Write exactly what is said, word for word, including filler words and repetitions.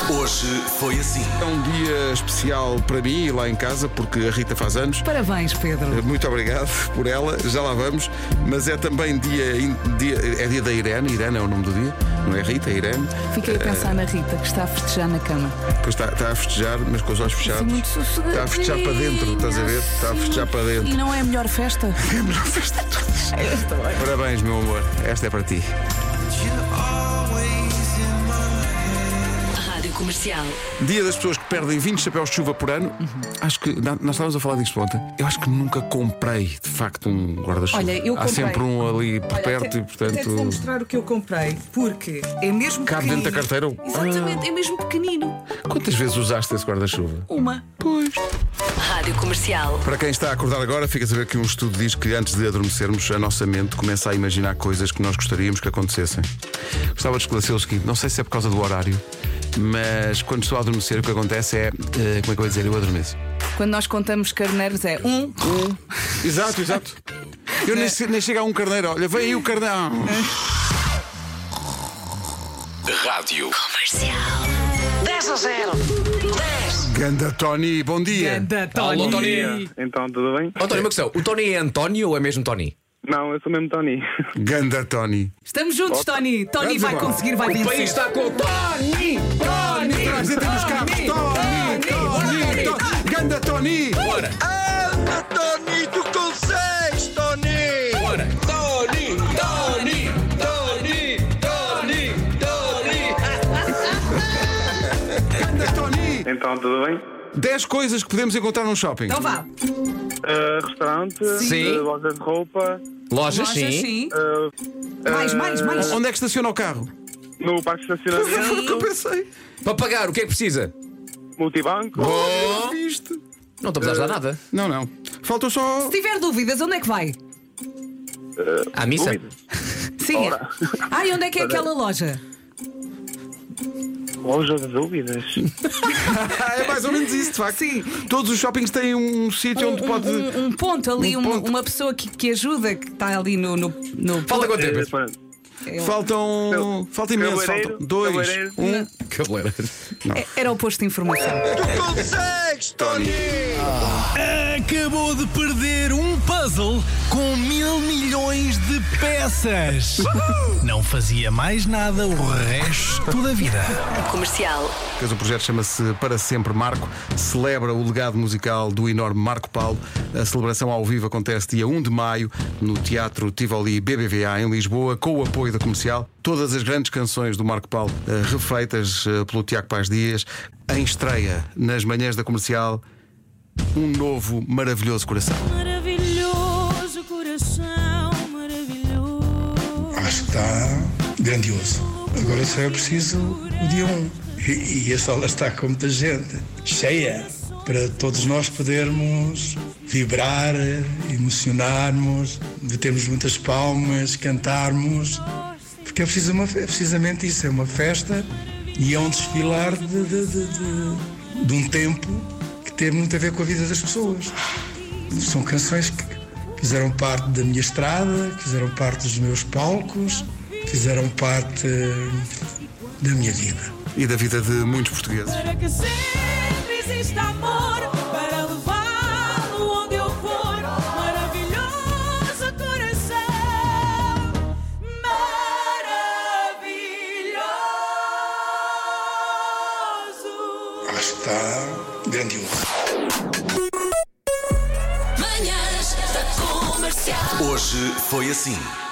Hoje foi assim. É um dia especial para mim e lá em casa, porque a Rita faz anos. Parabéns, Pedro. Muito obrigado por ela, já lá vamos. Mas é também dia, dia, é dia da Irene. Irene é o nome do dia, não é Rita, é Irene. Fiquei a pensar na Rita, que está a festejar na cama. Pois está, está a festejar, mas com os olhos fechados. Muito sossegadinha. Está a festejar para dentro, estás a ver? Está a festejar para dentro. E não é a melhor festa? É a melhor festa de todas. Parabéns, meu amor, esta é para ti. Rádio Comercial. Dia das pessoas que perdem vinte chapéus de chuva por ano. Uhum. Acho que, nós estávamos a falar disto ontem. Eu acho que nunca comprei, de facto, um guarda-chuva. Olha, eu Há comprei. sempre um ali por Olha, perto até, e, portanto. até te vou mostrar o que eu comprei, porque é mesmo Cabe dentro da pequenino. carteira? Exatamente, é mesmo pequenino. Quantas vezes usaste esse guarda-chuva? Uma. Pois. Rádio Comercial. Para quem está a acordar agora, fica a saber que um estudo diz que antes de adormecermos, a nossa mente começa a imaginar coisas que nós gostaríamos que acontecessem. Gostava de esclarecer o seguinte: não sei se é por causa do horário, mas quando estou a adormecer, o que acontece é. Uh, como é que eu vou dizer? Eu adormeço. Quando nós contamos carneiros é um. Um. Exato, exato. Eu nem, nem chego a um carneiro. Olha, vem aí o carneiro. Rádio Comercial. dez a zero. dez. Ganda Tony, bom dia. Ganda Tony. Alô, Tony. Então, tudo bem? Oh, Tony, uma questão. O Tony é António ou é mesmo Tony? Não, eu sou mesmo Tony. Ganda Tony. Estamos juntos, Tony. Tony Vamos vai embora. conseguir, vai O vencer. país está com o Tony! Tony! Traz entre os carros. Tony, Tony, Tony. Ganda Tony. Bora! Anda, Tony, tu consegues, Tony! Bora! Tony! Tony! Tony! Tony! Tony! Ganda Tony. Então, tudo bem? dez coisas que podemos encontrar num shopping. Então vá. Uh, restaurante, Sim. uh, loja de roupa, Lojas, Lojas, sim. sim. uh, Mais, mais, mais. Onde é que estaciona o carro? no parque de Foi o que eu estacionamento, pensei. Para pagar, o que é que precisa? multibanco, Oh. Viste? Não estamos a ajudar nada. Não, não. Faltou só. Se tiver dúvidas, onde é que vai? À missa? dúvidas. Sim. Ora. Ah, e onde é que é aquela loja? Loja de dúvidas. Ah, é mais ou menos isso, de facto. Sim. Todos os shoppings têm um sítio onde Um, pode. um- um ponto ali, Um uma, ponto. uma pessoa que, que ajuda, que está ali no. no, no Falta quanto Uh, tempo? para- É- Faltam. Falta imenso. Cabeleireiro, Faltam dois. cabeleireiro. Um. Cabeleira. é- Era o posto de informação. Tu consegues, Tony! Acabou de perder um puzzle com mil milhões de peças. Não fazia mais nada o resto da vida. Comercial. O projeto chama-se Para Sempre Marco. Celebra o legado musical do enorme Marco Paulo. A celebração ao vivo acontece dia um de maio no Teatro Tivoli B B V A em Lisboa, com o apoio da Comercial. Todas as grandes canções do Marco Paulo eh, refeitas eh, pelo Tiago Paz Dias. Em estreia nas manhãs da Comercial, um novo maravilhoso coração. Maravilhoso coração, maravilhoso. Acho que está grandioso. Agora só é preciso o dia um. E, e a sala está com muita gente, cheia, para todos nós podermos vibrar, emocionarmos, batermos muitas palmas, cantarmos. Porque é, preciso uma, é precisamente isso, é uma festa e é um desfilar de, de, de, de, de um tempo que tem muito a ver com a vida das pessoas. São canções que fizeram parte da minha estrada, fizeram parte dos meus palcos, fizeram parte da minha vida. E da vida de muitos portugueses. Para que sempre exista amor, para levá-lo onde eu for. Maravilhoso coração, maravilhoso. Acho que está grandioso. Manhãs da Comercial. Hoje foi assim.